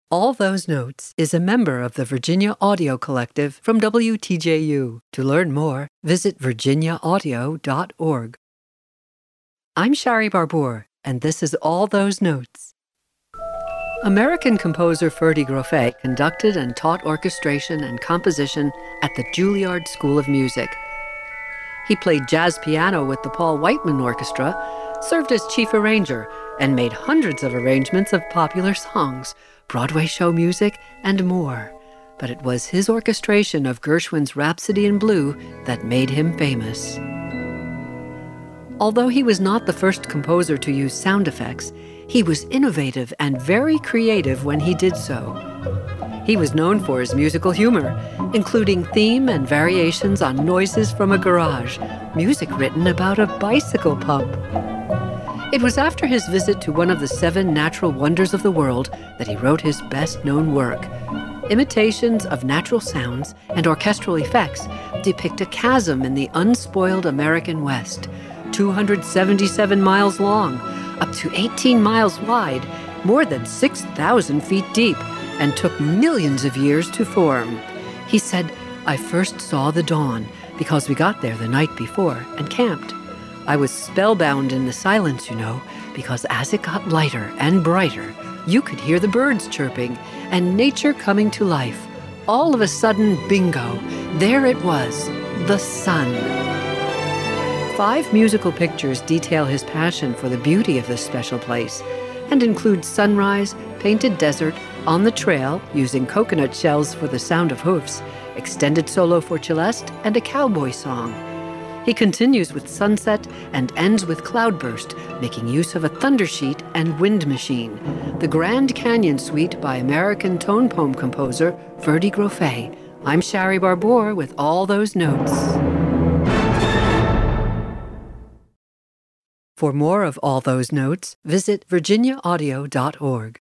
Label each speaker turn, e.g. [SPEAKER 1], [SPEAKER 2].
[SPEAKER 1] All Those Notes is a member of the Virginia Audio Collective from WTJU. To learn more, visit virginiaaudio.org. I'm Shari Barbour, and this is All Those Notes. American composer Ferdy Groffet conducted and taught orchestration and composition at the Juilliard School of Music. He played jazz piano with the Paul Whiteman Orchestra, served as chief arranger, and made hundreds of arrangements of popular songs, Broadway show music, and more. But it was his orchestration of Gershwin's Rhapsody in Blue that made him famous. Although he was not the first composer to use sound effects, he was innovative and very creative when he did so. He was known for his musical humor, including theme and variations on Noises from a Garage, music written about a bicycle pump. It was after his visit to one of the 7 natural wonders of the world that he wrote his best-known work. Imitations of natural sounds and orchestral effects depict a chasm in the unspoiled American West, 277 miles long, up to 18 miles wide, more than 6,000 feet deep, and took millions of years to form. He said, "I first saw the dawn because we got there the night before and camped. I was spellbound in the silence, you know, because as it got lighter and brighter, you could hear the birds chirping and nature coming to life. All of a sudden, bingo, there it was, the sun." 5 musical pictures detail his passion for the beauty of this special place and include sunrise, painted desert, on the trail using coconut shells for the sound of hoofs, extended solo for celeste, and a cowboy song. He continues with sunset and ends with cloudburst, making use of a thunder sheet and wind machine. The Grand Canyon Suite by American tone poem composer Ferdy Groffet. I'm Shari Barbour with All Those Notes. For more of All Those Notes, visit virginiaaudio.org.